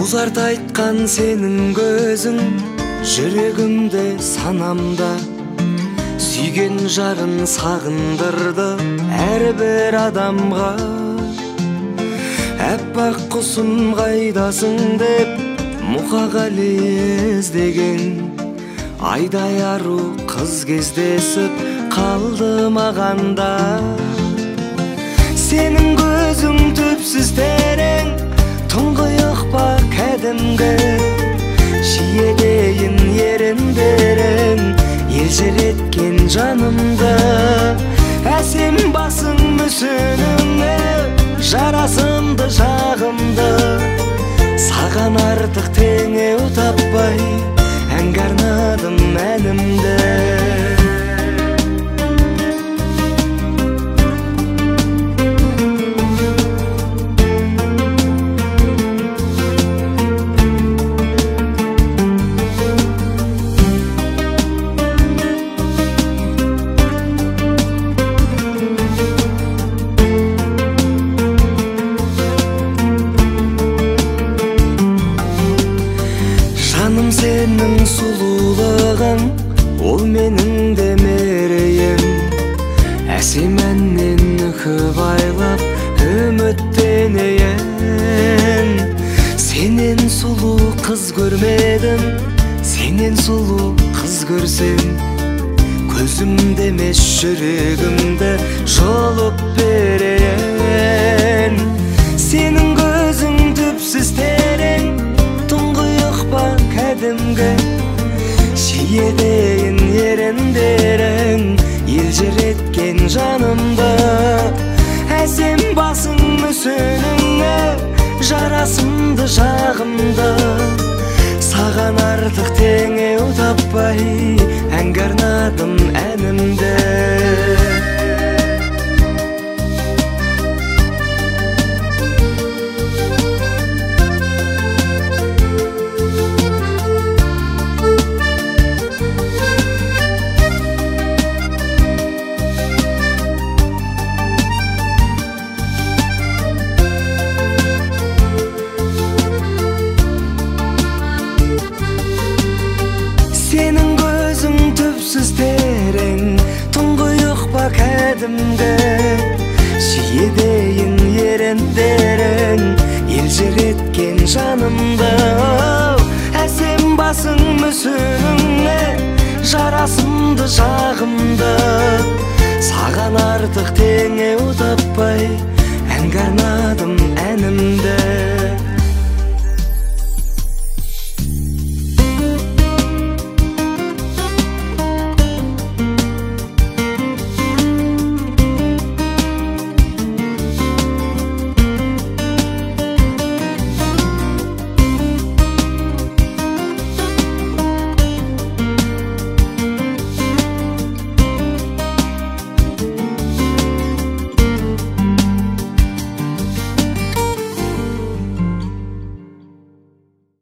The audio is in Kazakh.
Музарт айткан сенің көзің, жүрегімде санамда. Сүйген жарын сағындырды әрбір адамға. Әппақ құсым қайдасың деп мұқағали іздеген. Айдай ару қыз кездесіп қалды мағанда. Сенің көзің түпсіз терең, тұңғиық па кәдімгі. Шиедейін еріндерің елжіреткен жанымды. Әсем басың мүсініңе жарасымды жағымды. Саған артық теңеу таппай әнге арнадым әнімді. Жаным сенің сұлулығың, ол менің де мерейім. Әсем әннен үкіп айлап үміттенейін. Сенен сұлу қыз көрмедім, сенен сұлу қыз көрсем, көзімде емес жүрегімді жұлып берейін. Сенің көзің түпсіз терең, тұңғиық па кәдімгі. Шиедейін еріндерің елжіреткен жанымды. Әсем басың мүсініңе жарасымды жағымды. Саған артық теңеу таппай әнге арнадым әнімді. Сенің көзің түпсіз терең, тұңғиық па кәдімгі. Шиедейін еріндерің елжіреткен жанымды. Әсем басың мүсініңе жарасымды жағымды. Саған артық теңеу таппай